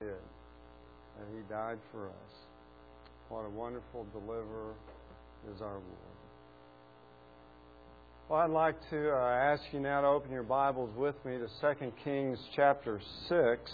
did, that He died for us. What a wonderful deliverer is our Lord. Well, I'd like to ask you now to open your Bibles with me to 2 Kings chapter 6,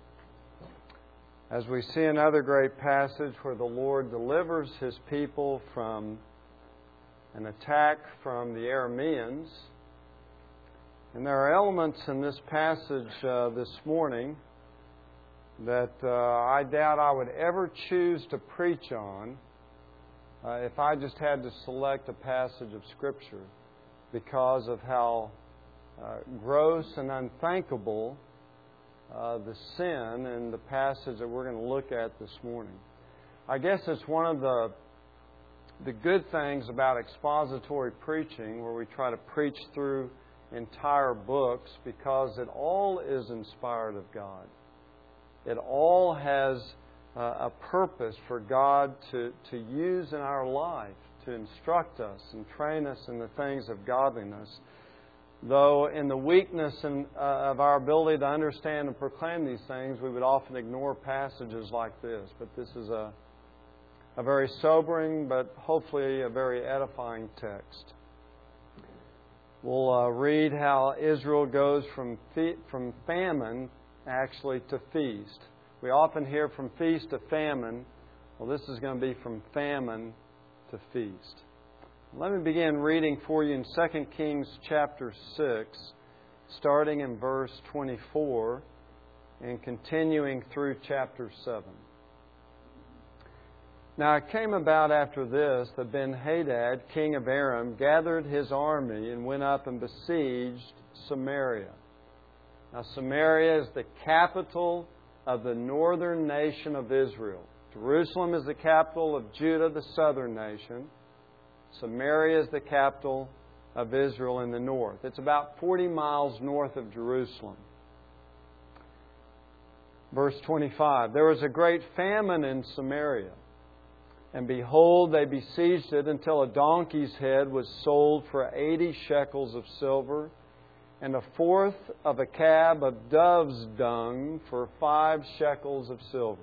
as we see another great passage where the Lord delivers His people from an attack from the Arameans. And there are elements in this passage this morning that I doubt I would ever choose to preach on if I just had to select a passage of Scripture, because of how gross and unthinkable the sin in the passage that we're going to look at this morning. I guess it's one of the good things about expository preaching, where we try to preach through entire books, because it all is inspired of God. It all has a purpose for God to use in our life, to instruct us and train us in the things of godliness. Though in the weakness of our ability to understand and proclaim these things, we would often ignore passages like this. But this is a very sobering, but hopefully a very edifying text. We'll read how Israel goes from famine actually to feast. We often hear from feast to famine. Well, this is going to be from famine to feast. Let me begin reading for you in 2 Kings chapter 6, starting in verse 24 and continuing through chapter 7. Now it came about after this that Ben-Hadad, king of Aram, gathered his army and went up and besieged Samaria. Now Samaria is the capital of the northern nation of Israel. Jerusalem is the capital of Judah, the southern nation. Samaria is the capital of Israel in the north. It's about 40 miles north of Jerusalem. Verse 25, there was a great famine in Samaria. And behold, they besieged it until a donkey's head was sold for 80 shekels of silver, and a fourth of a cab of dove's dung for 5 shekels of silver.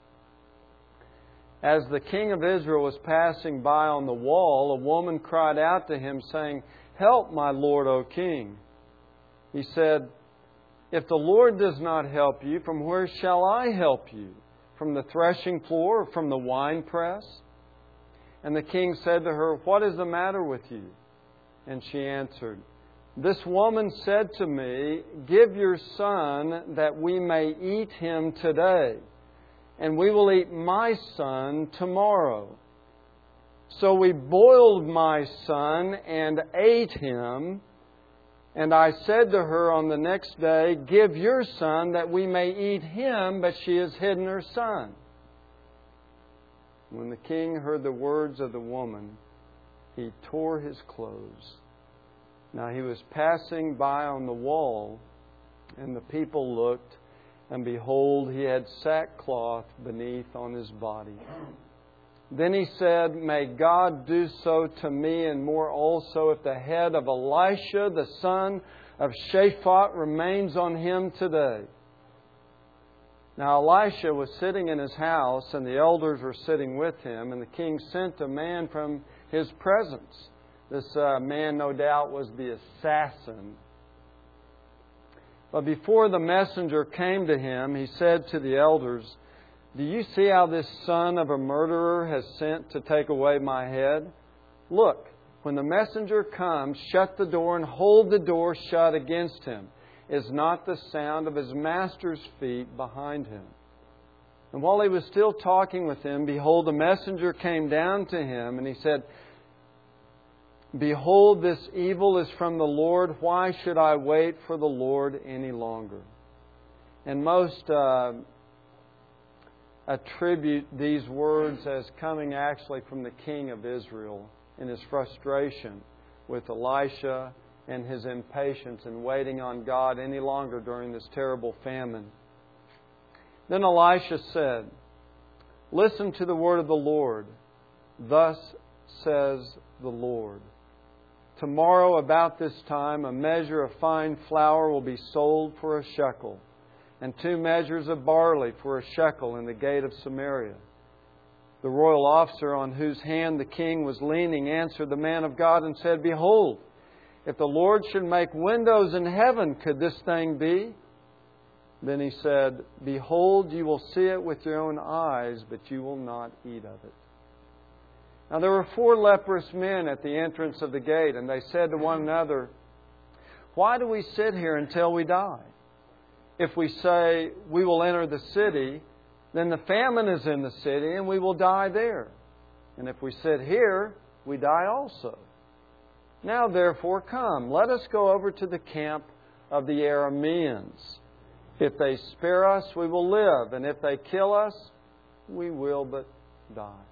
As the king of Israel was passing by on the wall, a woman cried out to him, saying, "Help, my lord, O king." He said, "If the Lord does not help you, from where shall I help you? From the threshing floor or from the winepress?" And the king said to her, "What is the matter with you?" And she answered, "This woman said to me, 'Give your son that we may eat him today, and we will eat my son tomorrow.' So we boiled my son and ate him. And I said to her on the next day, 'Give your son that we may eat him,' but she has hidden her son." When the king heard the words of the woman, he tore his clothes. Now he was passing by on the wall, and the people looked, and behold, he had sackcloth beneath on his body. Then he said, "May God do so to me, and more also, if the head of Elisha, the son of Shaphat, remains on him today." Now Elisha was sitting in his house, and the elders were sitting with him, and the king sent a man from his presence. This man, no doubt, was the assassin. But before the messenger came to him, he said to the elders, "Do you see how this son of a murderer has sent to take away my head? Look, when the messenger comes, shut the door and hold the door shut against him. Is not the sound of his master's feet behind him?" And while he was still talking with him, behold, the messenger came down to him, and he said, "Behold, this evil is from the Lord. Why should I wait for the Lord any longer?" And most attribute these words as coming actually from the king of Israel in his frustration with Elisha and his impatience in waiting on God any longer during this terrible famine. Then Elisha said, "Listen to the word of the Lord. Thus says the Lord. Tomorrow about this time a measure of fine flour will be sold for a shekel, and 2 measures of barley for a shekel in the gate of Samaria. The royal officer on whose hand the king was leaning answered the man of God and said, Behold, if the Lord should make windows in heaven, could this thing be? Then he said, Behold, you will see it with your own eyes, but you will not eat of it. Now there were 4 leprous men at the entrance of the gate, and they said to one another, Why do we sit here until we die? If we say, We will enter the city, then the famine is in the city, and we will die there. And if we sit here, we die also. Now therefore come, let us go over to the camp of the Arameans. If they spare us, we will live, and if they kill us, we will but die.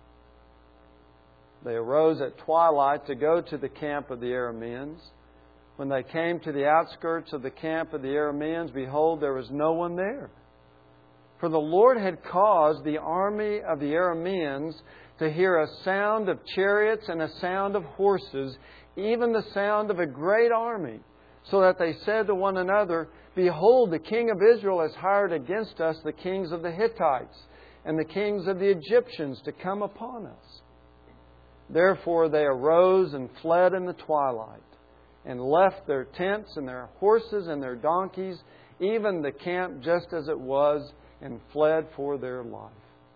They arose at twilight to go to the camp of the Arameans. When they came to the outskirts of the camp of the Arameans, behold, there was no one there. For the Lord had caused the army of the Arameans to hear a sound of chariots and a sound of horses, even the sound of a great army, so that they said to one another, Behold, the king of Israel has hired against us the kings of the Hittites and the kings of the Egyptians to come upon us. Therefore they arose and fled in the twilight, and left their tents and their horses and their donkeys, even the camp just as it was, and fled for their life.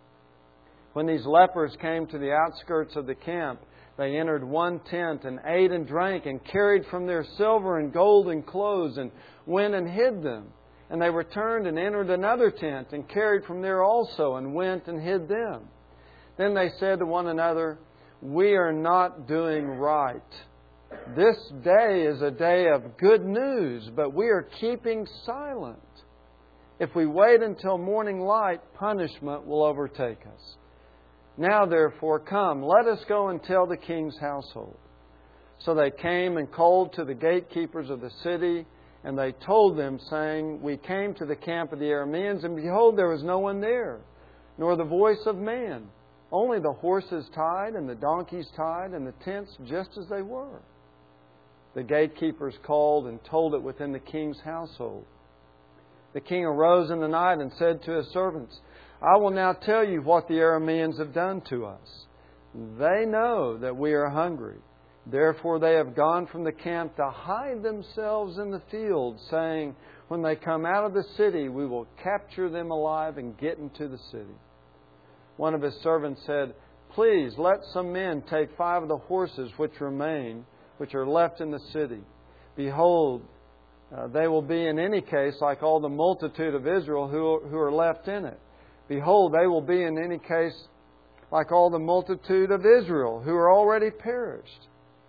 When these lepers came to the outskirts of the camp, they entered one tent and ate and drank and carried from their silver and gold and clothes and went and hid them. And they returned and entered another tent and carried from there also and went and hid them. Then they said to one another, We are not doing right. This day is a day of good news, but we are keeping silent. If we wait until morning light, punishment will overtake us. Now therefore come, let us go and tell the king's household. So they came and called to the gatekeepers of the city, and they told them, saying, We came to the camp of the Arameans, and behold, there was no one there, nor the voice of man, only the horses tied and the donkeys tied, and the tents just as they were. The gatekeepers called and told it within the king's household. The king arose in the night and said to his servants, I will now tell you what the Arameans have done to us. They know that we are hungry. Therefore they have gone from the camp to hide themselves in the field, saying, When they come out of the city, we will capture them alive and get into the city. One of his servants said, Please let some men take 5 of the horses which remain, which are left in the city. Behold, they will be in any case like all the multitude of Israel who are left in it. Behold, they will be in any case like all the multitude of Israel who are already perished.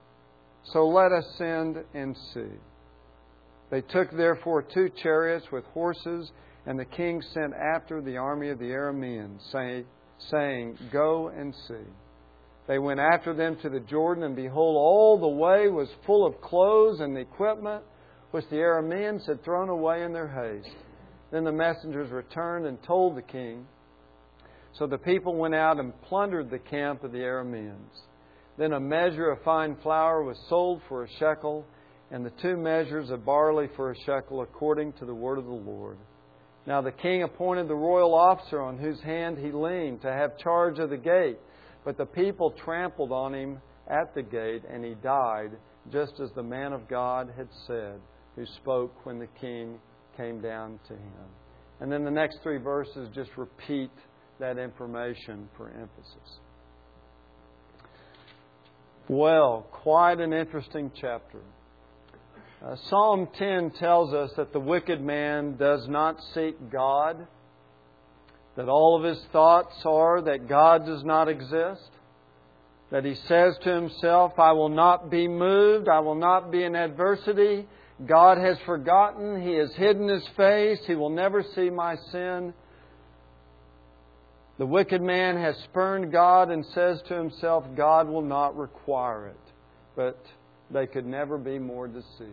So let us send and see. They took therefore 2 chariots with horses, and the king sent after the army of the Arameans, saying, Go and see. They went after them to the Jordan, and behold, all the way was full of clothes and equipment, which the Arameans had thrown away in their haste. Then the messengers returned and told the king. So the people went out and plundered the camp of the Arameans. Then a measure of fine flour was sold for a shekel, and the 2 measures of barley for a shekel, according to the word of the Lord. Now the king appointed the royal officer on whose hand he leaned to have charge of the gate. But the people trampled on him at the gate, and he died, just as the man of God had said, who spoke when the king came down to him. And then the next 3 verses just repeat that information for emphasis. Well, quite an interesting chapter. Psalm 10 tells us that the wicked man does not seek God, that all of his thoughts are that God does not exist, that he says to himself, I will not be moved, I will not be in adversity, God has forgotten, He has hidden His face, He will never see my sin. The wicked man has spurned God and says to himself, God will not require it. But they could never be more deceived.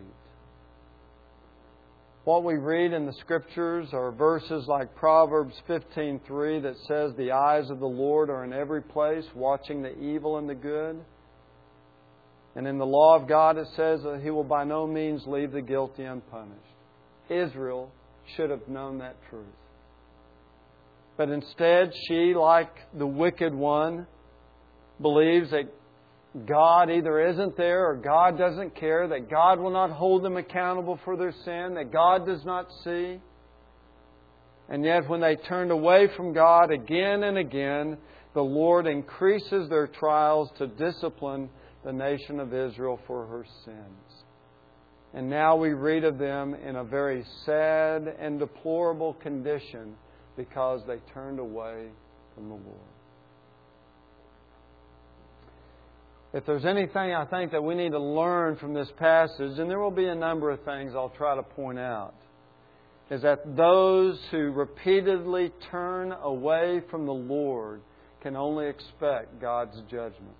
What we read in the Scriptures are verses like Proverbs 15:3 that says, the eyes of the Lord are in every place, watching the evil and the good. And in the law of God it says that He will by no means leave the guilty unpunished. Israel should have known that truth. But instead, she, like the wicked one, believes that God either isn't there or God doesn't care, that God will not hold them accountable for their sin, that God does not see. And yet when they turned away from God again and again, the Lord increases their trials to discipline the nation of Israel for her sins. And now we read of them in a very sad and deplorable condition because they turned away from the Lord. If there's anything I think that we need to learn from this passage, and there will be a number of things I'll try to point out, is that those who repeatedly turn away from the Lord can only expect God's judgment.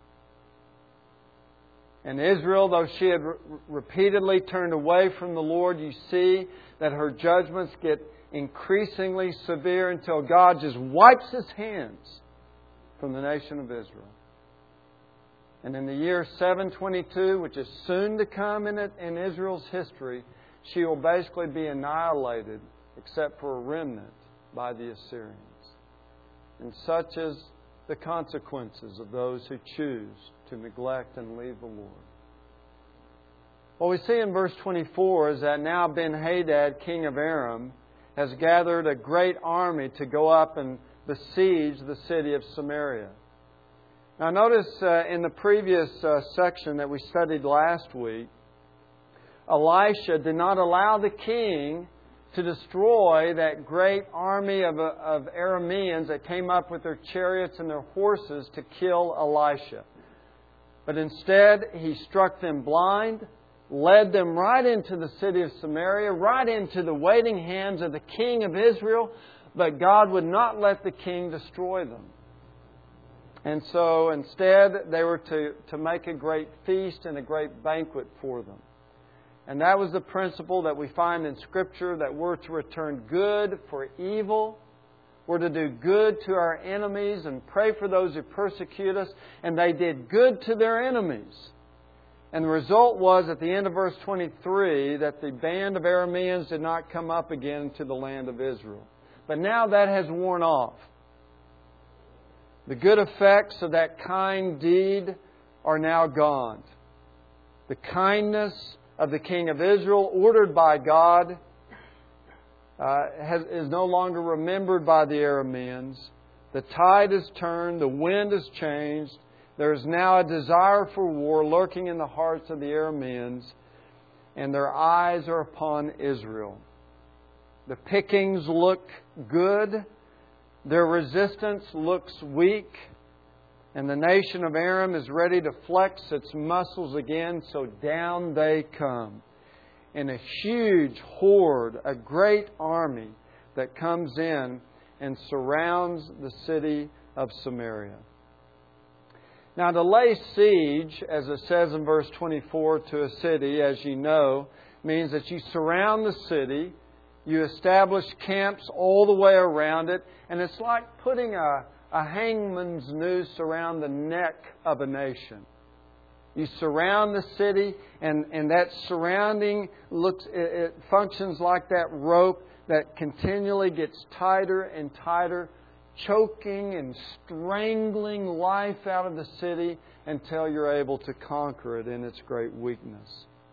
And Israel, though she had repeatedly turned away from the Lord, you see that her judgments get increasingly severe until God just wipes His hands from the nation of Israel. And in the year 722, which is soon to come in Israel's history, she will basically be annihilated, except for a remnant, by the Assyrians. And such is the consequences of those who choose to neglect and leave the Lord. What we see in verse 24 is that now Ben-Hadad, king of Aram, has gathered a great army to go up and besiege the city of Samaria. Now notice in the previous section that we studied last week, Elisha did not allow the king to destroy that great army of Arameans that came up with their chariots and their horses to kill Elisha. But instead, he struck them blind, led them right into the city of Samaria, right into the waiting hands of the king of Israel, but God would not let the king destroy them. And so instead, they were to make a great feast and a great banquet for them. And that was the principle that we find in Scripture, that we're to return good for evil. We're to do good to our enemies and pray for those who persecute us. And they did good to their enemies. And the result was, at the end of verse 23, that the band of Arameans did not come up again to the land of Israel. But now that has worn off. The good effects of that kind deed are now gone. The kindness of the king of Israel, ordered by God, is no longer remembered by the Arameans. The tide has turned, the wind has changed. There is now a desire for war lurking in the hearts of the Arameans, and their eyes are upon Israel. The pickings look good. Their resistance looks weak, and the nation of Aram is ready to flex its muscles again, so down they come. In a huge horde, a great army that comes in and surrounds the city of Samaria. Now, to lay siege, as it says in verse 24, to a city, as you know, means that you surround the city. You establish camps all the way around it, and it's like putting a hangman's noose around the neck of a nation. You surround the city, and that surrounding it functions like that rope that continually gets tighter and tighter, choking and strangling life out of the city until you're able to conquer it in its great weakness.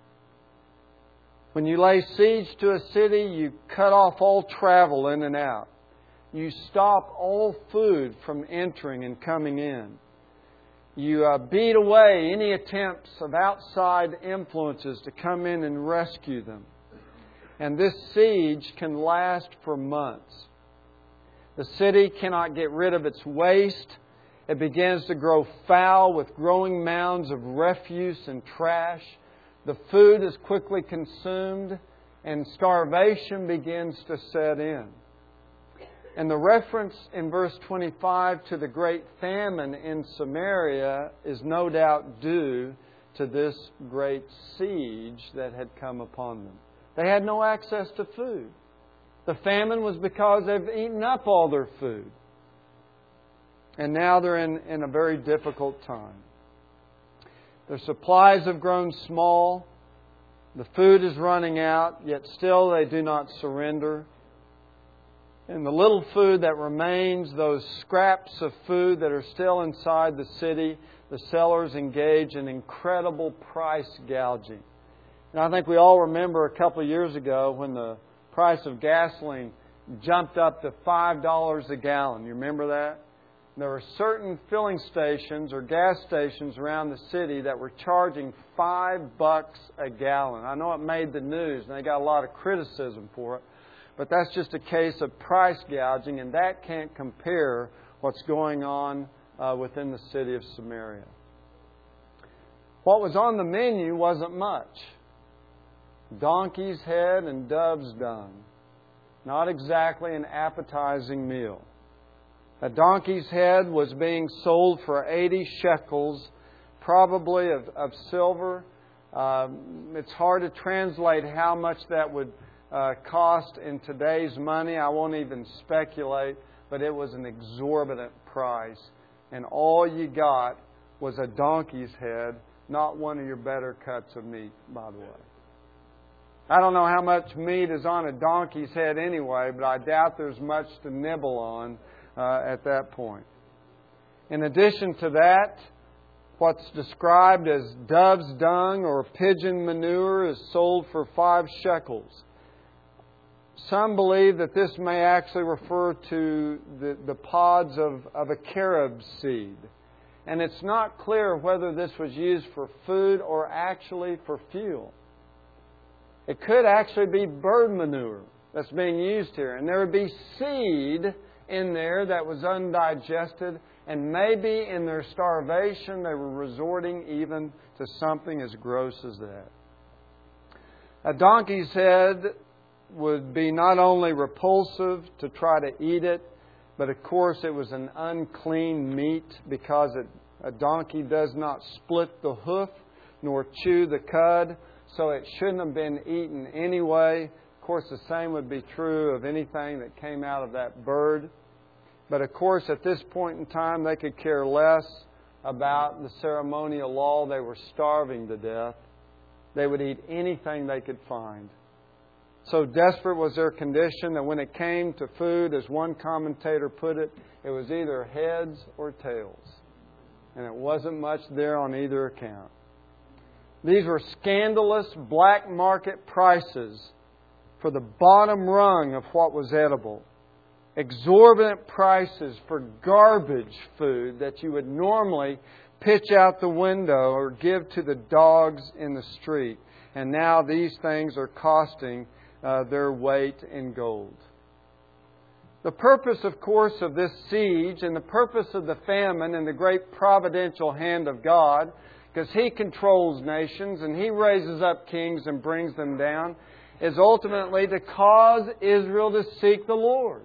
When you lay siege to a city, you cut off all travel in and out. You stop all food from entering and coming in. You beat away any attempts of outside influences to come in and rescue them. And this siege can last for months. The city cannot get rid of its waste. It begins to grow foul with growing mounds of refuse and trash. The food is quickly consumed, and starvation begins to set in. And the reference in verse 25 to the great famine in Samaria is no doubt due to this great siege that had come upon them. They had no access to food. The famine was because they've eaten up all their food. And now they're in a very difficult time. Their supplies have grown small. The food is running out, yet still they do not surrender. And the little food that remains, those scraps of food that are still inside the city, the sellers engage in incredible price gouging. And I think we all remember a couple of years ago when the price of gasoline jumped up to $5 a gallon. You remember that? There were certain filling stations or gas stations around the city that were charging $5 a gallon. I know it made the news and they got a lot of criticism for it, but that's just a case of price gouging, and that can't compare what's going on within the city of Samaria. What was on the menu wasn't much. Donkey's head and dove's dung. Not exactly an appetizing meal. A donkey's head was being sold for 80 shekels, probably of silver. It's hard to translate how much that would cost in today's money. I won't even speculate, but it was an exorbitant price. And all you got was a donkey's head, not one of your better cuts of meat, by the way. I don't know how much meat is on a donkey's head anyway, but I doubt there's much to nibble on at that point. In addition to that, what's described as dove's dung or pigeon manure is sold for 5 shekels. Some believe that this may actually refer to the pods of a carob seed. And it's not clear whether this was used for food or actually for fuel. It could actually be bird manure that's being used here. And there would be seed in there that was undigested, and maybe in their starvation they were resorting even to something as gross as that. A donkey's head would be not only repulsive to try to eat it, but of course it was an unclean meat because a donkey does not split the hoof nor chew the cud, so it shouldn't have been eaten anyway. Of course, the same would be true of anything that came out of that bird. But of course, at this point in time, they could care less about the ceremonial law. They were starving to death. They would eat anything they could find. So desperate was their condition that when it came to food, as one commentator put it, it was either heads or tails. And it wasn't much there on either account. These were scandalous black market prices for the bottom rung of what was edible. Exorbitant prices for garbage food that you would normally pitch out the window or give to the dogs in the street. And now these things are costing their weight in gold. The purpose, of course, of this siege and the purpose of the famine and the great providential hand of God, because He controls nations and He raises up kings and brings them down, is ultimately to cause Israel to seek the Lord.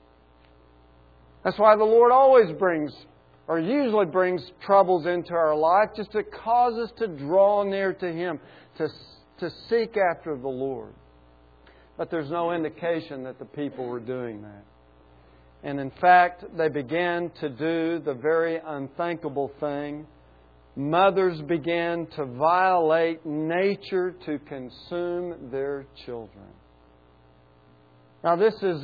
That's why the Lord always brings, or usually brings, troubles into our life, just to cause us to draw near to Him, to seek after the Lord. But there's no indication that the people were doing that. And in fact, they began to do the very unthinkable thing. Mothers began to violate nature to consume their children. Now this is,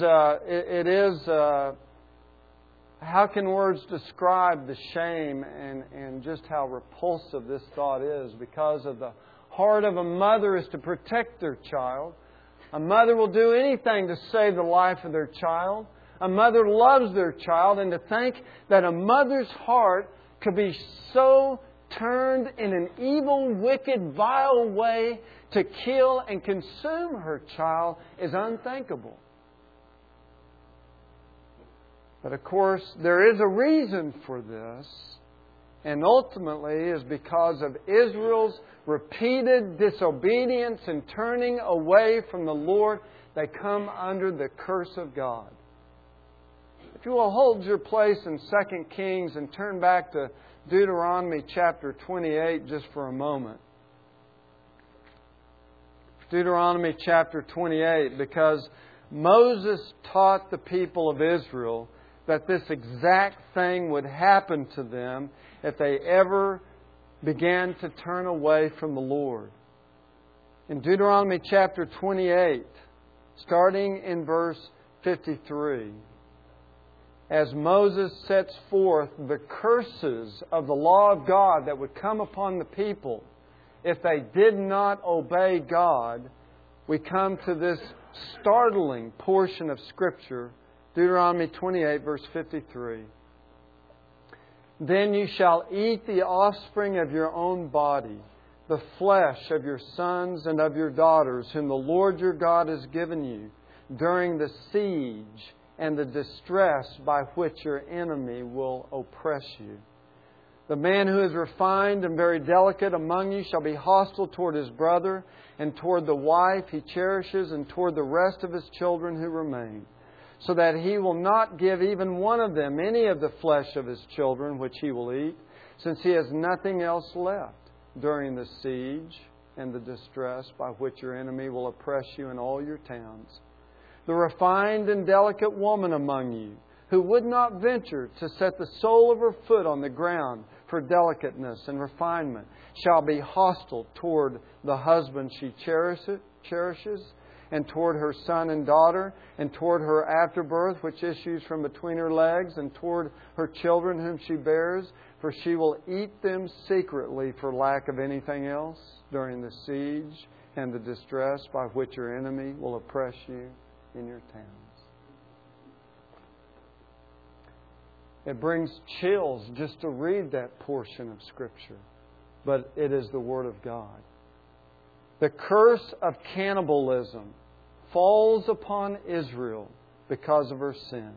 how can words describe the shame and just how repulsive this thought is? Because of the heart of a mother is to protect their child. A mother will do anything to save the life of their child. A mother loves their child, and to think that a mother's heart could be so turned in an evil, wicked, vile way to kill and consume her child is unthinkable. But of course, there is a reason for this, and ultimately is because of Israel's repeated disobedience and turning away from the Lord. They come under the curse of God. If you will hold your place in 2 Kings and turn back to Deuteronomy chapter 28 just for a moment. Deuteronomy chapter 28, because Moses taught the people of Israel that this exact thing would happen to them if they ever began to turn away from the Lord. In Deuteronomy chapter 28, starting in verse 53, as Moses sets forth the curses of the law of God that would come upon the people if they did not obey God, we come to this startling portion of Scripture, Deuteronomy 28, verse 53. Then you shall eat the offspring of your own body, the flesh of your sons and of your daughters, whom the Lord your God has given you, during the siege and the distress by which your enemy will oppress you. The man who is refined and very delicate among you shall be hostile toward his brother, and toward the wife he cherishes, and toward the rest of his children who remain, so that he will not give even one of them any of the flesh of his children which he will eat, since he has nothing else left during the siege and the distress by which your enemy will oppress you in all your towns. The refined and delicate woman among you, who would not venture to set the sole of her foot on the ground for delicateness and refinement, shall be hostile toward the husband she cherishes, and toward her son and daughter, and toward her afterbirth which issues from between her legs, and toward her children whom she bears, for she will eat them secretly for lack of anything else during the siege and the distress by which your enemy will oppress you in your towns. It brings chills just to read that portion of Scripture, but it is the Word of God. The curse of cannibalism falls upon Israel because of her sin.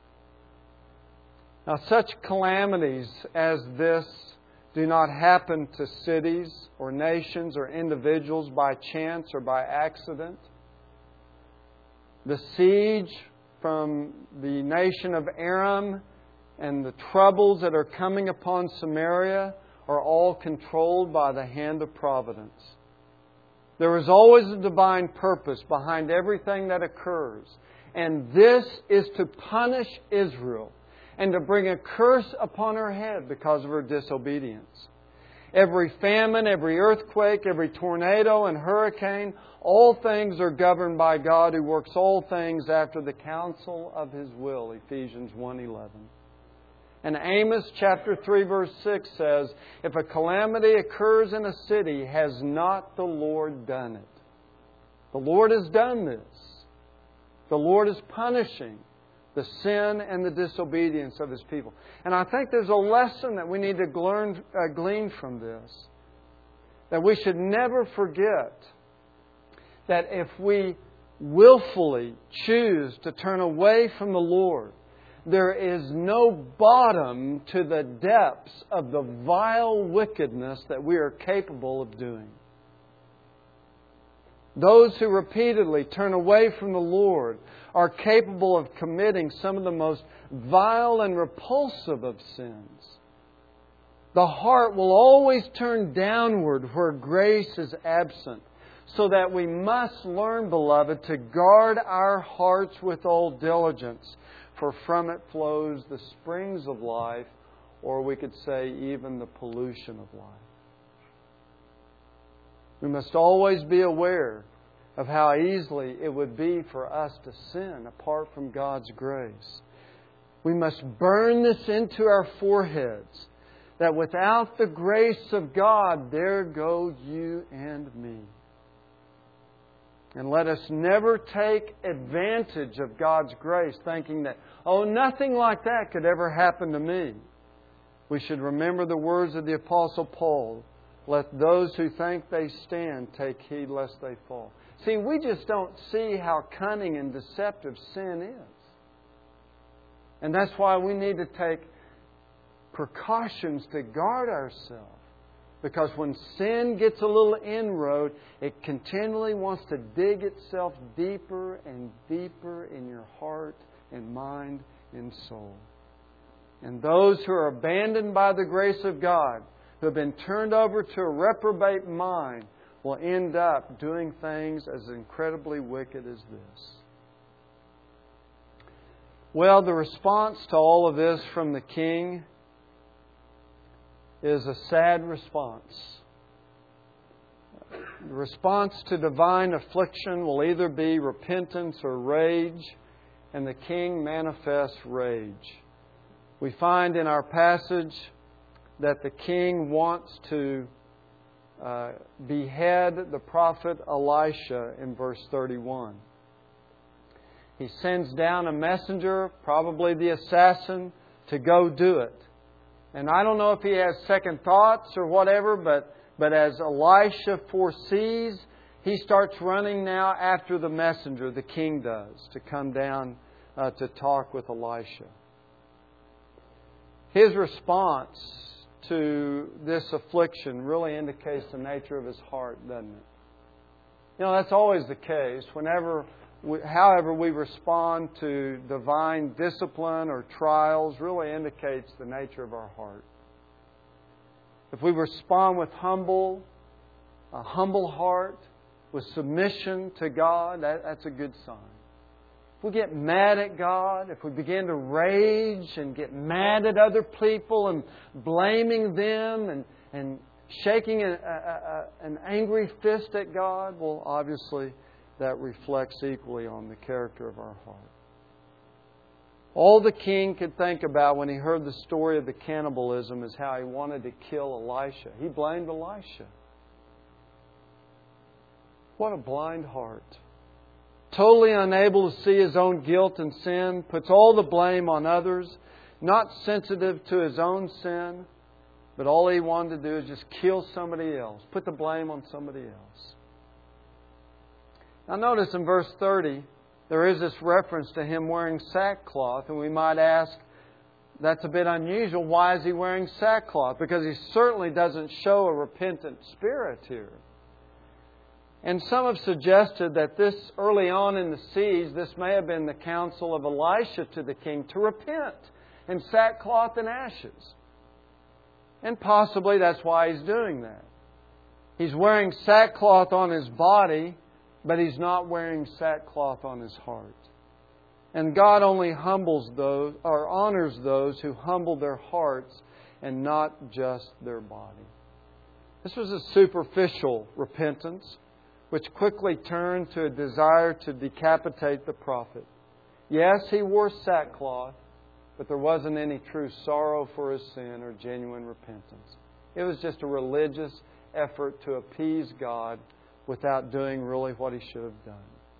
Now, such calamities as this do not happen to cities or nations or individuals by chance or by accident. The siege from the nation of Aram and the troubles that are coming upon Samaria are all controlled by the hand of providence. There is always a divine purpose behind everything that occurs. And this is to punish Israel and to bring a curse upon her head because of her disobedience. Every famine, every earthquake, every tornado and hurricane, all things are governed by God who works all things after the counsel of His will. Ephesians 1:11. And Amos chapter 3 verse 6 says, if a calamity occurs in a city, has not the Lord done it? The Lord has done this. The Lord is punishing the sin and the disobedience of His people. And I think there's a lesson that we need to glean from this. That we should never forget that if we willfully choose to turn away from the Lord, there is no bottom to the depths of the vile wickedness that we are capable of doing. Those who repeatedly turn away from the Lord are capable of committing some of the most vile and repulsive of sins. The heart will always turn downward where grace is absent, so that we must learn, beloved, to guard our hearts with all diligence, for from it flows the springs of life, or we could say even the pollution of life. We must always be aware of how easily it would be for us to sin apart from God's grace. We must burn this into our foreheads, that without the grace of God, there go you and me. And let us never take advantage of God's grace thinking that, oh, nothing like that could ever happen to me. We should remember the words of the Apostle Paul, let those who think they stand take heed lest they fall. See, we just don't see how cunning and deceptive sin is. And that's why we need to take precautions to guard ourselves. Because when sin gets a little inroad, it continually wants to dig itself deeper and deeper in your heart and mind and soul. And those who are abandoned by the grace of God, who have been turned over to a reprobate mind, will end up doing things as incredibly wicked as this. Well, the response to all of this from the king is a sad response. The response to divine affliction will either be repentance or rage, and the king manifests rage. We find in our passage that the king wants to behead the prophet Elisha in verse 31. He sends down a messenger, probably the assassin, to go do it. And I don't know if he has second thoughts or whatever, but as Elisha foresees, he starts running now after the messenger, the king does, to come down to talk with Elisha. His response to this affliction really indicates the nature of his heart, doesn't it? You know, that's always the case. However we respond to divine discipline or trials really indicates the nature of our heart. If we respond with a humble heart, with submission to God, that's a good sign. If we get mad at God, if we begin to rage and get mad at other people and blaming them and shaking an angry fist at God, well, obviously that reflects equally on the character of our heart. All the king could think about when he heard the story of the cannibalism is how he wanted to kill Elisha. He blamed Elisha. What a blind heart. Totally unable to see his own guilt and sin, puts all the blame on others, not sensitive to his own sin, but all he wanted to do is just kill somebody else, put the blame on somebody else. Now notice in verse 30, there is this reference to him wearing sackcloth, and we might ask, that's a bit unusual. Why is he wearing sackcloth? Because he certainly doesn't show a repentant spirit here. And some have suggested that this, early on in the siege, this may have been the counsel of Elisha to the king to repent in sackcloth and ashes. And possibly that's why he's doing that. He's wearing sackcloth on his body, but he's not wearing sackcloth on his heart. And God only humbles those, or honors those who humble their hearts and not just their body. This was a superficial repentance, which quickly turned to a desire to decapitate the prophet. Yes, he wore sackcloth, but there wasn't any true sorrow for his sin or genuine repentance. It was just a religious effort to appease God without doing really what he should have done.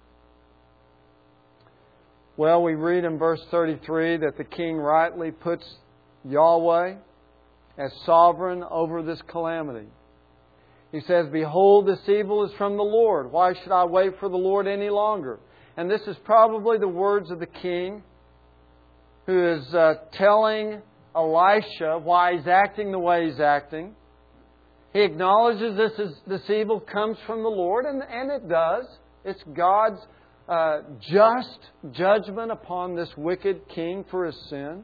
Well, we read in verse 33 that the king rightly puts Yahweh as sovereign over this calamity. He says, "Behold, this evil is from the Lord. Why should I wait for the Lord any longer?" And this is probably the words of the king who is telling Elisha why he's acting the way he's acting. He acknowledges this evil comes from the Lord, and it does. It's God's just judgment upon this wicked king for his sin.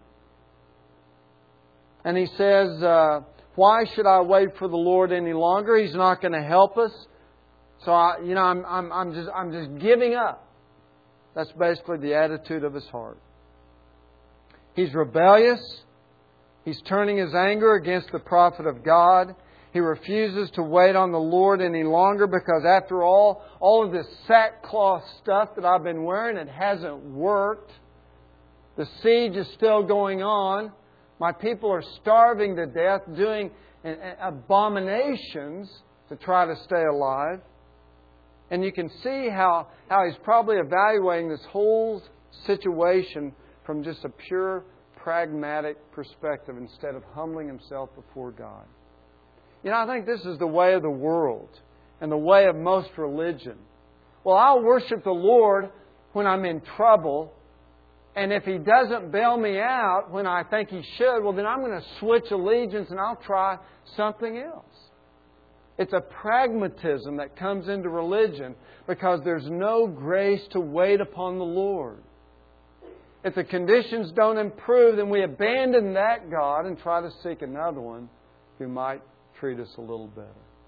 And he says, "Why should I wait for the Lord any longer? He's not going to help us. So I'm just giving up." That's basically the attitude of his heart. He's rebellious. He's turning his anger against the prophet of God. He refuses to wait on the Lord any longer because, after all of this sackcloth stuff that I've been wearing, it hasn't worked. The siege is still going on. My people are starving to death, doing abominations to try to stay alive. And you can see how he's probably evaluating this whole situation from just a pure pragmatic perspective instead of humbling himself before God. You know, I think this is the way of the world and the way of most religion. Well, I'll worship the Lord when I'm in trouble. And if He doesn't bail me out when I think He should, well, then I'm going to switch allegiance and I'll try something else. It's a pragmatism that comes into religion because there's no grace to wait upon the Lord. If the conditions don't improve, then we abandon that God and try to seek another one who might treat us a little better.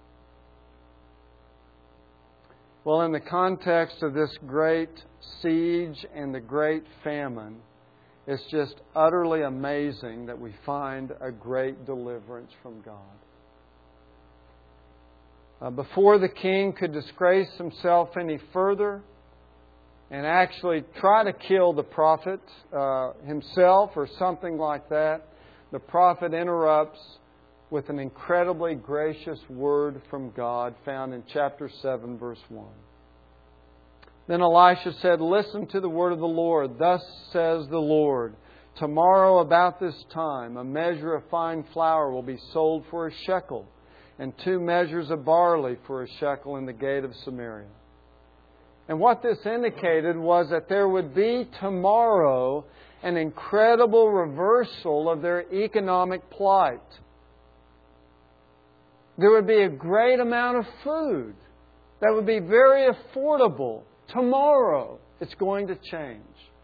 Well, in the context of this great siege and the great famine, it's just utterly amazing that we find a great deliverance from God. before the king could disgrace himself any further and actually try to kill the prophet himself or something like that, the prophet interrupts with an incredibly gracious word from God found in chapter 7, verse 1. Then Elisha said, "Listen to the word of the Lord. Thus says the Lord, tomorrow about this time a measure of fine flour will be sold for a shekel, and 2 measures of barley for a shekel in the gate of Samaria." And what this indicated was that there would be tomorrow an incredible reversal of their economic plight. There would be a great amount of food that would be very affordable. Tomorrow it's going to change.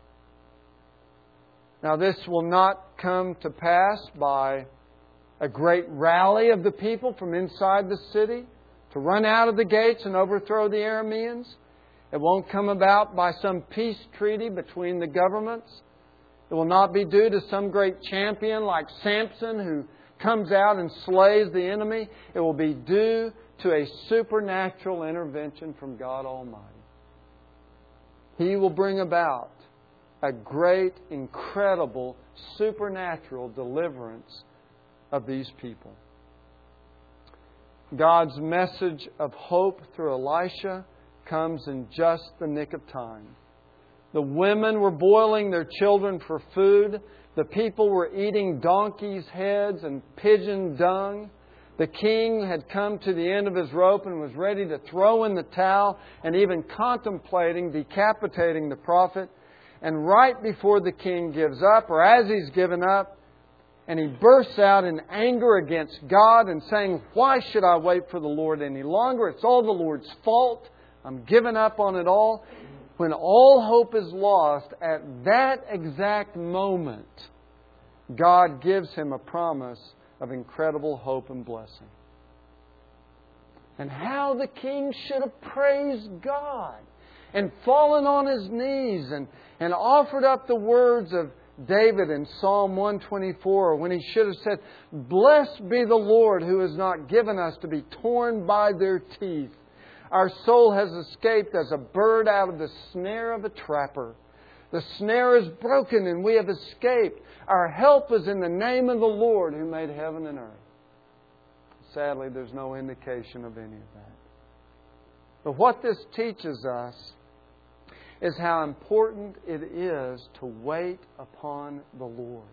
Now this will not come to pass by a great rally of the people from inside the city to run out of the gates and overthrow the Arameans. It won't come about by some peace treaty between the governments. It will not be due to some great champion like Samson who comes out and slays the enemy. It will be due to a supernatural intervention from God Almighty. He will bring about a great, incredible, supernatural deliverance of these people. God's message of hope through Elisha comes in just the nick of time. The women were boiling their children for food. The people were eating donkeys' heads and pigeon dung. The king had come to the end of his rope and was ready to throw in the towel and even contemplating decapitating the prophet. And right before the king gives up, or as he's given up, and he bursts out in anger against God and saying, "Why should I wait for the Lord any longer? It's all the Lord's fault. I'm giving up on it all." When all hope is lost, at that exact moment, God gives him a promise of incredible hope and blessing. And how the king should have praised God and fallen on his knees and offered up the words of David in Psalm 124 when he should have said, "Blessed be the Lord who has not given us to be torn by their teeth. Our soul has escaped as a bird out of the snare of a trapper. The snare is broken and we have escaped. Our help is in the name of the Lord who made heaven and earth." Sadly, there's no indication of any of that. But what this teaches us is how important it is to wait upon the Lord.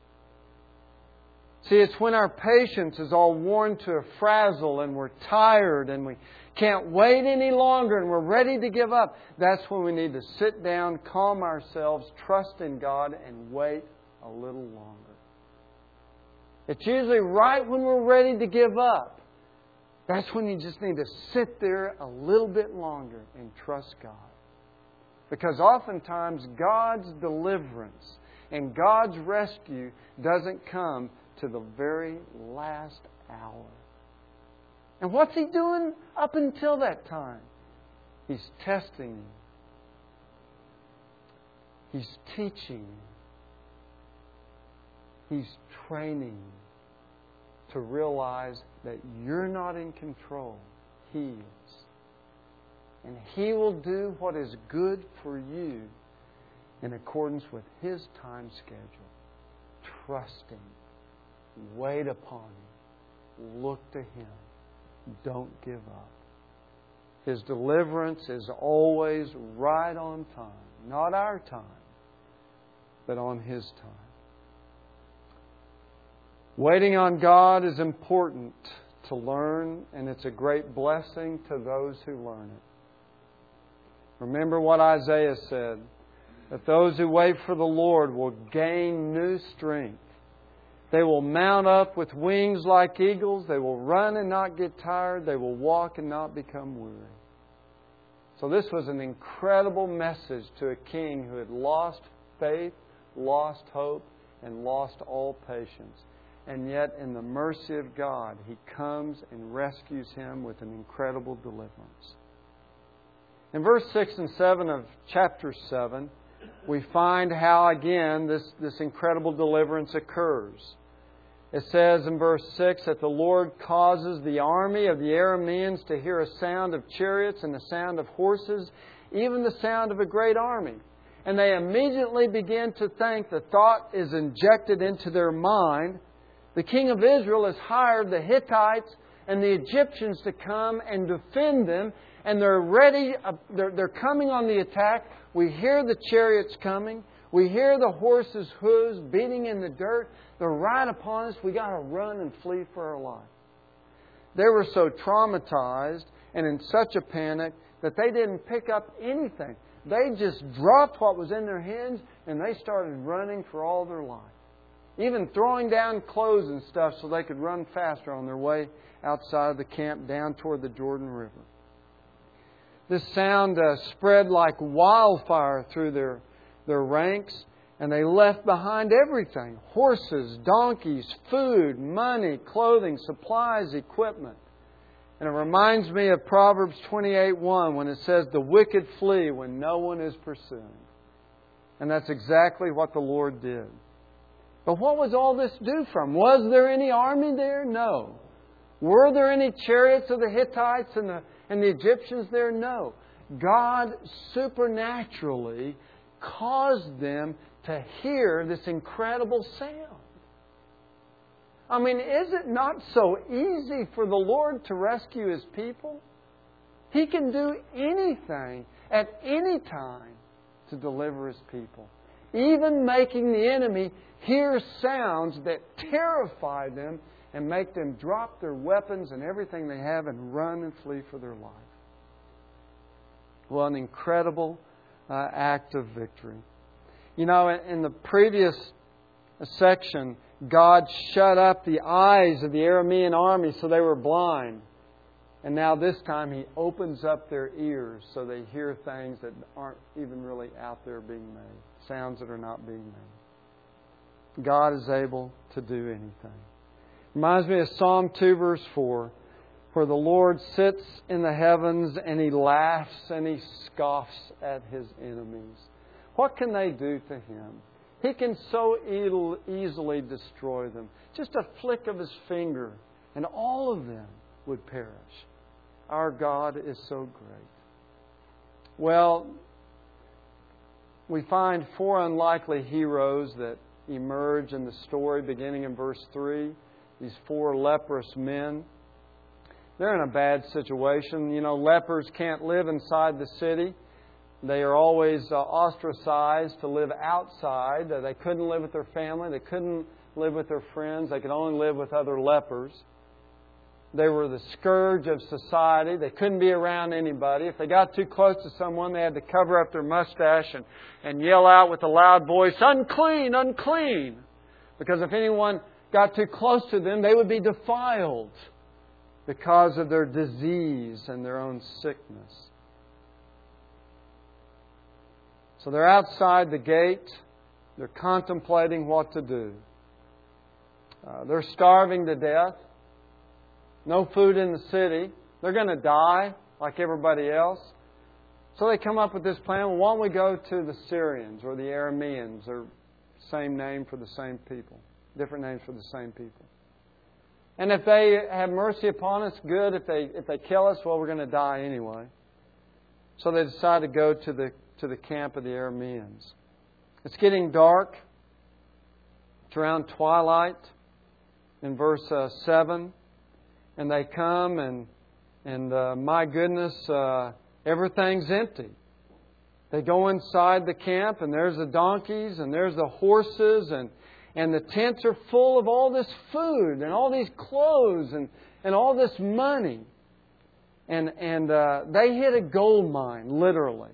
See, it's when our patience is all worn to a frazzle and we're tired and we can't wait any longer and we're ready to give up. That's when we need to sit down, calm ourselves, trust in God, and wait a little longer. It's usually right when we're ready to give up. That's when you just need to sit there a little bit longer and trust God. Because oftentimes God's deliverance and God's rescue doesn't come to the very last hour. And what's He doing up until that time? He's testing you. He's teaching you. He's training you to realize that you're not in control. He is. And He will do what is good for you in accordance with His time schedule. Trust Him. Wait upon Him. Look to Him. Don't give up. His deliverance is always right on time. Not our time, but on His time. Waiting on God is important to learn, and it's a great blessing to those who learn it. Remember what Isaiah said, that those who wait for the Lord will gain new strength. They will mount up with wings like eagles. They will run and not get tired. They will walk and not become weary. So this was an incredible message to a king who had lost faith, lost hope, and lost all patience. And yet, in the mercy of God, He comes and rescues him with an incredible deliverance. In verse 6 and 7 of chapter 7, we find how, again, this incredible deliverance occurs. It says in verse 6 that the Lord causes the army of the Arameans to hear a sound of chariots and the sound of horses, even the sound of a great army. And they immediately begin to think, the thought is injected into their mind, the king of Israel has hired the Hittites and the Egyptians to come and defend them, and they're ready, they're coming on the attack. We hear the chariots coming. We hear the horses' hooves beating in the dirt. They're right upon us. We got to run and flee for our life. They were so traumatized and in such a panic that they didn't pick up anything. They just dropped what was in their hands and they started running for all their life. Even throwing down clothes and stuff so they could run faster on their way outside of the camp down toward the Jordan River. This sound spread like wildfire through their ranks, and they left behind everything. Horses, donkeys, food, money, clothing, supplies, equipment. And it reminds me of Proverbs 28:1 when it says, the wicked flee when no one is pursuing. And that's exactly what the Lord did. But what was all this due from? Was there any army there? No. Were there any chariots of the Hittites and the Egyptians there? No. God supernaturally caused them to hear this incredible sound. I mean, is it not so easy for the Lord to rescue His people? He can do anything at any time to deliver His people. Even making the enemy hear sounds that terrify them and make them drop their weapons and everything they have and run and flee for their life. Well, an incredible act of victory. You know, in the previous section, God shut up the eyes of the Aramean army so they were blind. And now this time He opens up their ears so they hear things that aren't even really out there being made. Sounds that are not being made. God is able to do anything. Reminds me of Psalm 2 verse 4, where the Lord sits in the heavens and He laughs and He scoffs at His enemies. What can they do to Him? He can so easily destroy them. Just a flick of His finger and all of them would perish. Our God is so great. Well, we find 4 unlikely heroes that emerge in the story beginning in verse 3. These 4 leprous men. They're in a bad situation. You know, lepers can't live inside the city. They are always ostracized to live outside. They couldn't live with their family. They couldn't live with their friends. They could only live with other lepers. They were the scourge of society. They couldn't be around anybody. If they got too close to someone, they had to cover up their mustache and yell out with a loud voice, "Unclean, unclean!" Because if anyone got too close to them, they would be defiled because of their disease and their own sickness. So they're outside the gate. They're contemplating what to do. They're starving to death. No food in the city. They're going to die like everybody else. So they come up with this plan. Well, why don't we go to the Syrians or the Arameans? They're same name for the same people. Different names for the same people. And if they have mercy upon us, good. If they kill us, well, we're going to die anyway. So they decide to go to the camp of the Arameans. It's getting dark. It's around twilight in verse 7. And they come and my goodness, everything's empty. They go inside the camp and there's the donkeys and there's the horses and the tents are full of all this food and all these clothes and all this money. And they hit a gold mine, literally.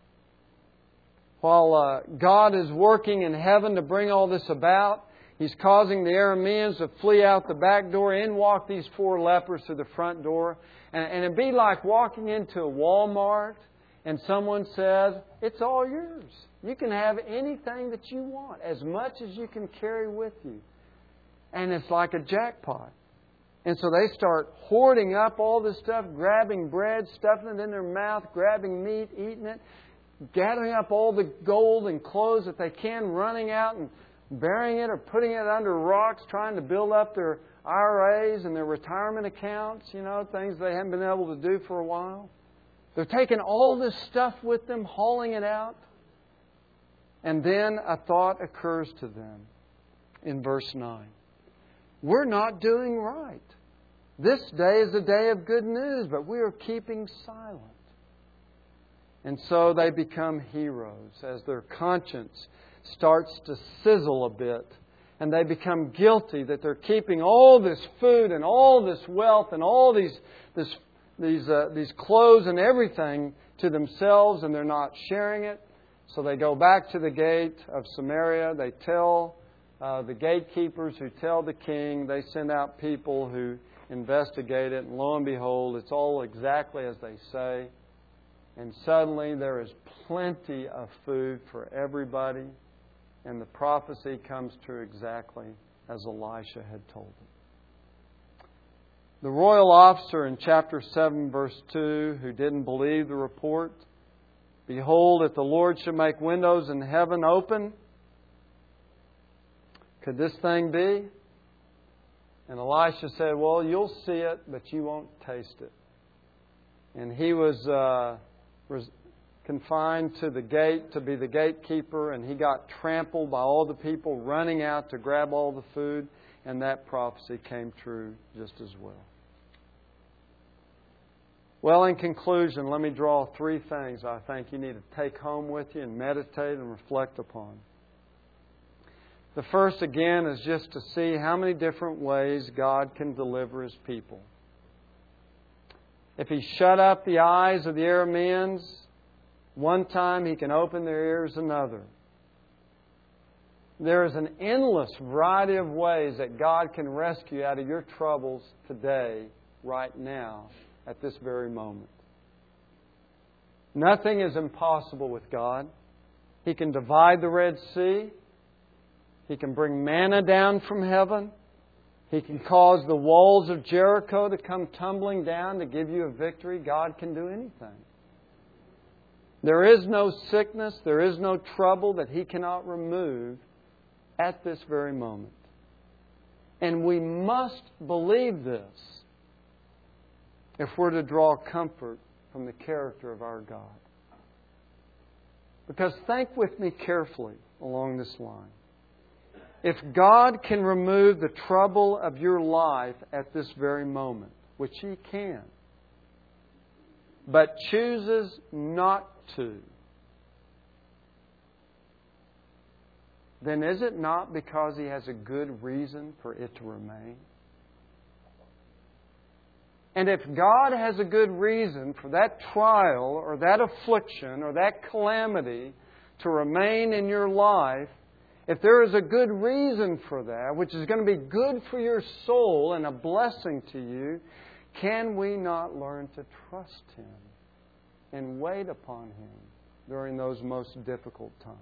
While God is working in heaven to bring all this about, He's causing the Arameans to flee out the back door. In walk these 4 lepers through the front door. And it'd be like walking into a Walmart and someone says, "It's all yours. You can have anything that you want, as much as you can carry with you." And it's like a jackpot. And so they start hoarding up all this stuff, grabbing bread, stuffing it in their mouth, grabbing meat, eating it, gathering up all the gold and clothes that they can, running out and burying it or putting it under rocks, trying to build up their IRAs and their retirement accounts, things they haven't been able to do for a while. They're taking all this stuff with them, hauling it out. And then a thought occurs to them in verse 9. We're not doing right. This day is a day of good news, but we are keeping silent. And so they become heroes as their conscience starts to sizzle a bit. And they become guilty that they're keeping all this food and all this wealth and all these clothes and everything to themselves, and they're not sharing it. So they go back to the gate of Samaria. They tell the gatekeepers who tell the king. They send out people who investigate it. And lo and behold, it's all exactly as they say. And suddenly there is plenty of food for everybody. And the prophecy comes true exactly as Elisha had told them. The royal officer in chapter 7, verse 2, who didn't believe the report, behold, if the Lord should make windows in heaven open, could this thing be? And Elisha said, well, you'll see it, but you won't taste it. And he was confined to the gate to be the gatekeeper, and he got trampled by all the people running out to grab all the food, and that prophecy came true just as well. Well, in conclusion, let me draw 3 things I think you need to take home with you and meditate and reflect upon. The first, again, is just to see how many different ways God can deliver His people. If He shut up the eyes of the Arameans one time, He can open their ears another. There is an endless variety of ways that God can rescue you out of your troubles today, right now, at this very moment. Nothing is impossible with God. He can divide the Red Sea. He can bring manna down from heaven. He can cause the walls of Jericho to come tumbling down to give you a victory. God can do anything. There is no sickness, there is no trouble that He cannot remove at this very moment. And we must believe this if we're to draw comfort from the character of our God. Because think with me carefully along this line. If God can remove the trouble of your life at this very moment, which He can, but chooses not to, then is it not because He has a good reason for it to remain? And if God has a good reason for that trial or that affliction or that calamity to remain in your life, if there is a good reason for that, which is going to be good for your soul and a blessing to you, can we not learn to trust Him and wait upon Him during those most difficult times?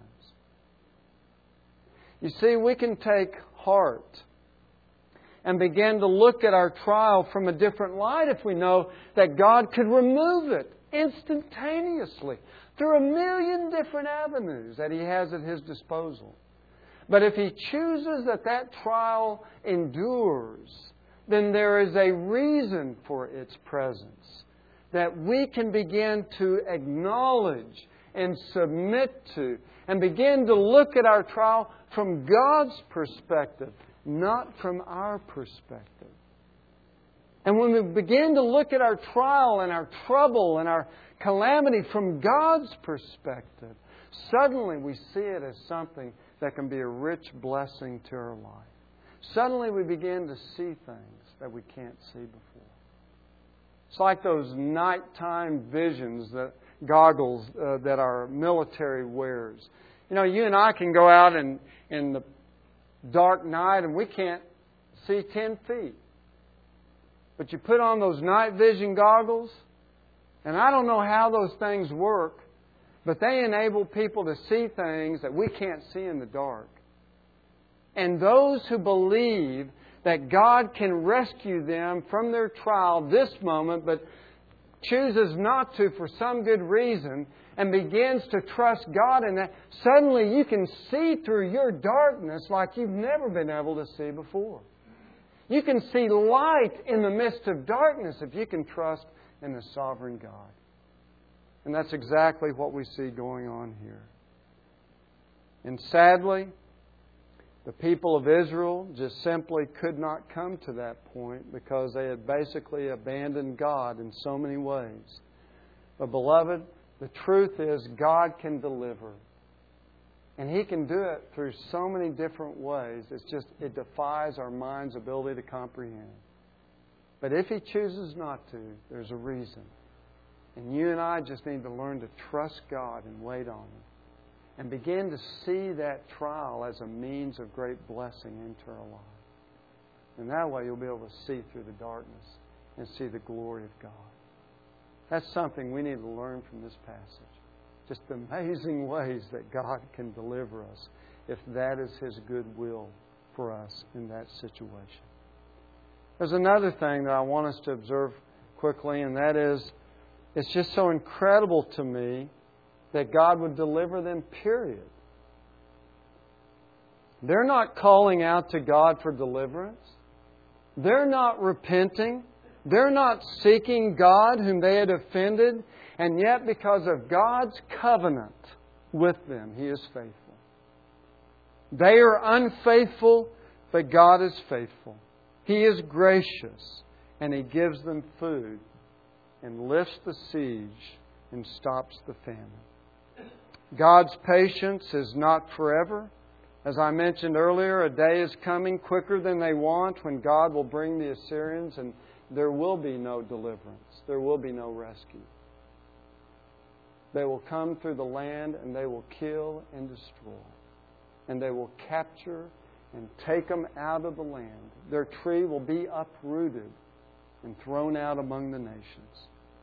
You see, we can take heart and begin to look at our trial from a different light if we know that God could remove it instantaneously through a million different avenues that He has at His disposal. But if He chooses that trial endures, then there is a reason for its presence that we can begin to acknowledge and submit to and begin to look at our trial from God's perspective, not from our perspective. And when we begin to look at our trial and our trouble and our calamity from God's perspective, suddenly we see it as something that can be a rich blessing to our life. Suddenly we begin to see things that we can't see before. It's like those nighttime visions, goggles that our military wears. You know, you and I can go out in the dark night and we can't see 10 feet. But you put on those night vision goggles, and I don't know how those things work, but they enable people to see things that we can't see in the dark. And those who believe that God can rescue them from their trial this moment, but chooses not to for some good reason, and begins to trust God in that, suddenly you can see through your darkness like you've never been able to see before. You can see light in the midst of darkness if you can trust in the sovereign God. And that's exactly what we see going on here. And sadly, the people of Israel just simply could not come to that point because they had basically abandoned God in so many ways. But beloved, the truth is God can deliver. And He can do it through so many different ways. It defies our mind's ability to comprehend. But if He chooses not to, there's a reason. And you and I just need to learn to trust God and wait on Him. And begin to see that trial as a means of great blessing into our life. And that way you'll be able to see through the darkness and see the glory of God. That's something we need to learn from this passage. Just the amazing ways that God can deliver us if that is His good will for us in that situation. There's another thing that I want us to observe quickly, and that is, it's just so incredible to me that God would deliver them, period. They're not calling out to God for deliverance. They're not repenting. They're not seeking God whom they had offended. And yet, because of God's covenant with them, He is faithful. They are unfaithful, but God is faithful. He is gracious, and He gives them food and lifts the siege and stops the famine. God's patience is not forever. As I mentioned earlier, a day is coming quicker than they want when God will bring the Assyrians and there will be no deliverance. There will be no rescue. They will come through the land and they will kill and destroy. And they will capture and take them out of the land. Their tree will be uprooted and thrown out among the nations.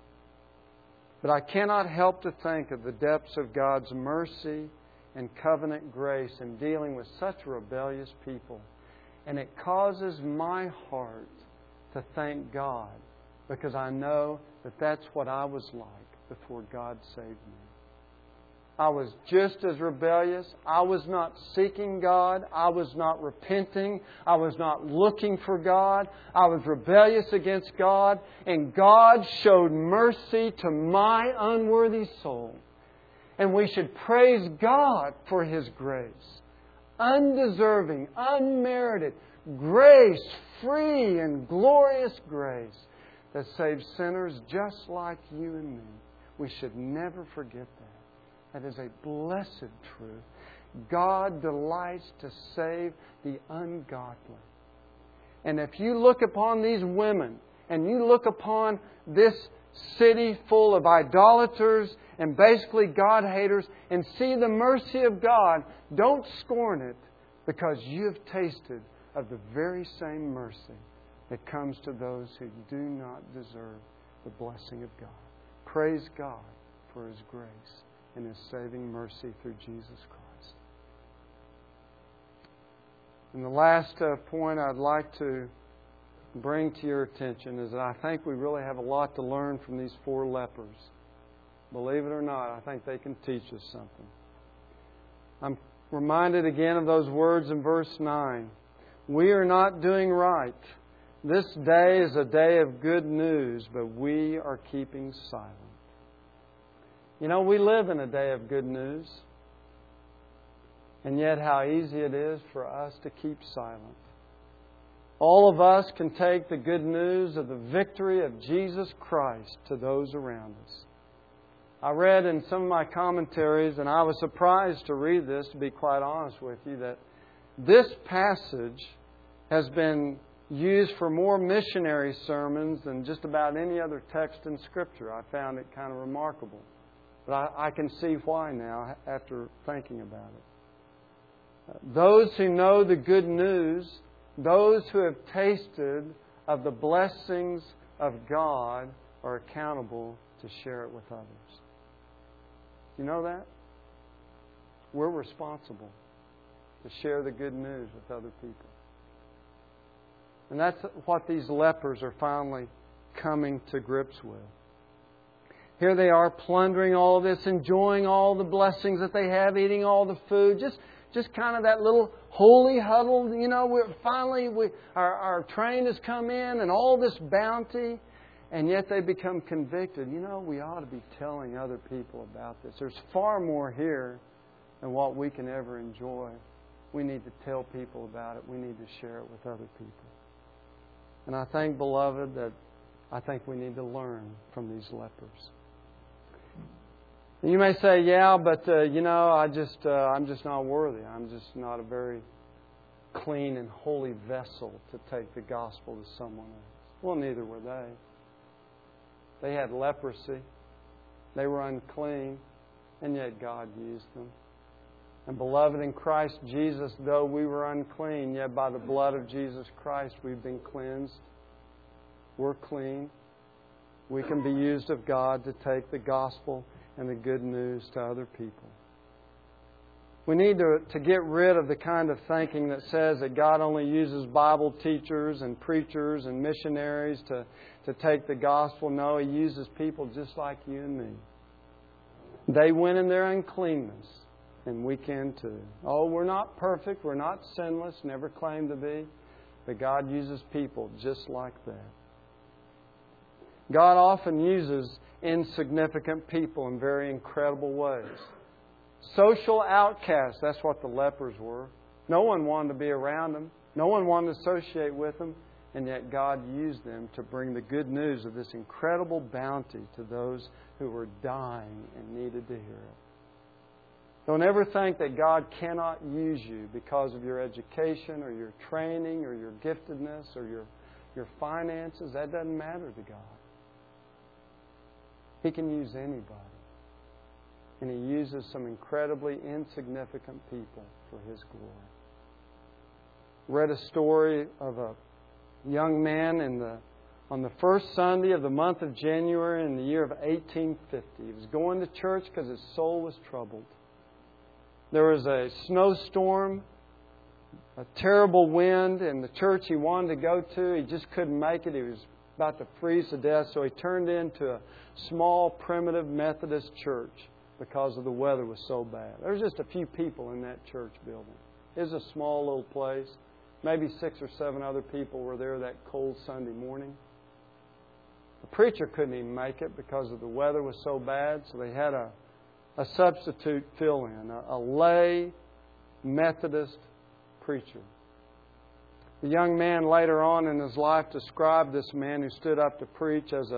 But I cannot help to think of the depths of God's mercy and covenant grace in dealing with such a rebellious people. And it causes my heart to thank God because I know that that's what I was like before God saved me. I was just as rebellious. I was not seeking God. I was not repenting. I was not looking for God. I was rebellious against God. And God showed mercy to my unworthy soul. And we should praise God for His grace. Undeserving, unmerited grace, free and glorious grace that saves sinners just like you and me. We should never forget that. That is a blessed truth. God delights to save the ungodly. And if you look upon these women and you look upon this city full of idolaters and basically God-haters and see the mercy of God, don't scorn it because you have tasted of the very same mercy that comes to those who do not deserve the blessing of God. Praise God for His grace and His saving mercy through Jesus Christ. And the last point I'd like to bring to your attention is that I think we really have a lot to learn from these 4 lepers. Believe it or not, I think they can teach us something. I'm reminded again of those words in verse 9. We are not doing right. This day is a day of good news, but we are keeping silent. You know, we live in a day of good news. And yet how easy it is for us to keep silent. All of us can take the good news of the victory of Jesus Christ to those around us. I read in some of my commentaries, and I was surprised to read this, to be quite honest with you, that this passage has been used for more missionary sermons than just about any other text in Scripture. I found it kind of remarkable. But I can see why now after thinking about it. Those who know the good news, those who have tasted of the blessings of God are accountable to share it with others. You know that? We're responsible to share the good news with other people. And that's what these lepers are finally coming to grips with. Here they are plundering all this, enjoying all the blessings that they have, eating all the food. Just kind of that little holy huddle. Our train has come in and all this bounty. And yet they become convicted. We ought to be telling other people about this. There's far more here than what we can ever enjoy. We need to tell people about it. We need to share it with other people. And I think, beloved, that I think we need to learn from these lepers. And you may say, yeah, but I'm just not worthy. I'm just not a very clean and holy vessel to take the gospel to someone else. Well, neither were they. They had leprosy. They were unclean. And yet God used them. And beloved, in Christ Jesus, though we were unclean, yet by the blood of Jesus Christ we've been cleansed. We're clean. We can be used of God to take the gospel and the good news to other people. We need to get rid of the kind of thinking that says that God only uses Bible teachers and preachers and missionaries to take the gospel. No, He uses people just like you and me. They went in their uncleanness, and we can too. Oh, we're not perfect. We're not sinless. Never claim to be. But God uses people just like that. God often uses insignificant people in very incredible ways. Social outcasts, that's what the lepers were. No one wanted to be around them. No one wanted to associate with them. And yet God used them to bring the good news of this incredible bounty to those who were dying and needed to hear it. Don't ever think that God cannot use you because of your education or your training or your giftedness or your finances. That doesn't matter to God. He can use anybody. And He uses some incredibly insignificant people for His glory. Read a story of a young man on the first Sunday of the month of January in the year of 1850. He was going to church because his soul was troubled. There was a snowstorm, a terrible wind, and the church he wanted to go to, he just couldn't make it. He was about to freeze to death, so he turned into a small, primitive Methodist church because of the weather was so bad. There was just a few people in that church building. It was a small little place. Maybe 6 or 7 other people were there that cold Sunday morning. The preacher couldn't even make it because of the weather was so bad, so they had a substitute fill-in, a lay Methodist preacher. The young man later on in his life described this man who stood up to preach as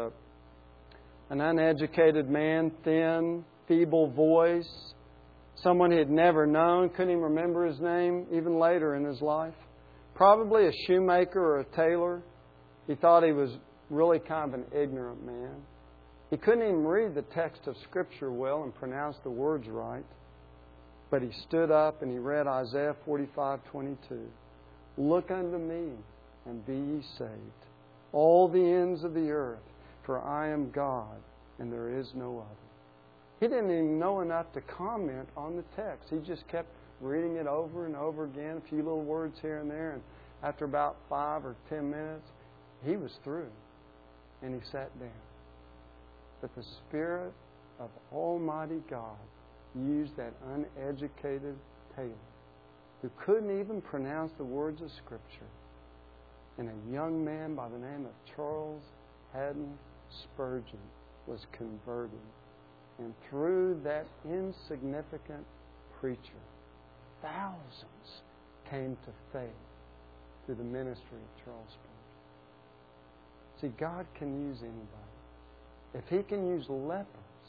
an uneducated man, thin, feeble voice, someone he had never known, couldn't even remember his name even later in his life. Probably a shoemaker or a tailor. He thought he was really kind of an ignorant man. He couldn't even read the text of Scripture well and pronounce the words right. But he stood up and he read Isaiah 45:22. Look unto me and be ye saved, all the ends of the earth, for I am God and there is no other. He didn't even know enough to comment on the text. He just kept reading it over and over again, a few little words here and there. And after about 5 or 10 minutes, he was through. And he sat down. But the Spirit of Almighty God used that uneducated tailor who couldn't even pronounce the words of Scripture. And a young man by the name of Charles Haddon Spurgeon was converted. And through that insignificant preacher, thousands came to faith through the ministry of Charles Spurgeon. See, God can use anybody. If He can use lepers,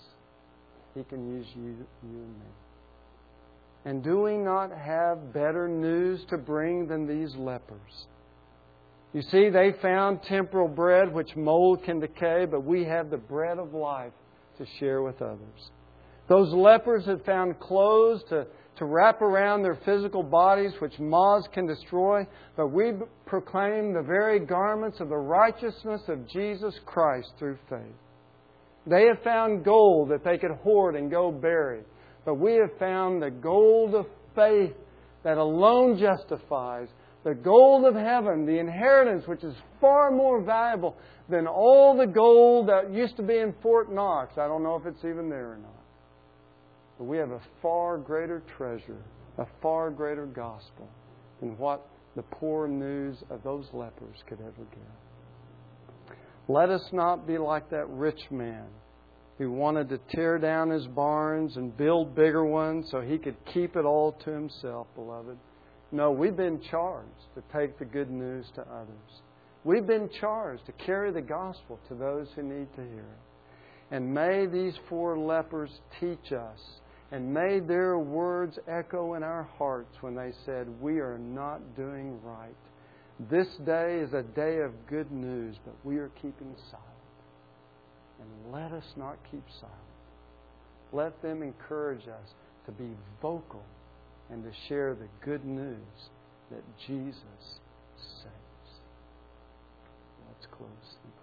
He can use you and me. And do we not have better news to bring than these lepers? You see, they found temporal bread which mold can decay, but we have the bread of life to share with others. Those lepers had found clothes to wrap around their physical bodies which moths can destroy, but we proclaim the very garments of the righteousness of Jesus Christ through faith. They have found gold that they could hoard and go bury, but we have found the gold of faith that alone justifies, the gold of heaven, the inheritance which is far more valuable than all the gold that used to be in Fort Knox. I don't know if it's even there or not. But we have a far greater treasure, a far greater gospel than what the poor news of those lepers could ever give. Let us not be like that rich man who wanted to tear down his barns and build bigger ones so he could keep it all to himself, beloved. No, we've been charged to take the good news to others. We've been charged to carry the gospel to those who need to hear it. And may these 4 lepers teach us, and may their words echo in our hearts when they said, we are not doing right. This day is a day of good news, but we are keeping silent. And let us not keep silent. Let them encourage us to be vocal and to share the good news that Jesus saves. Let's close.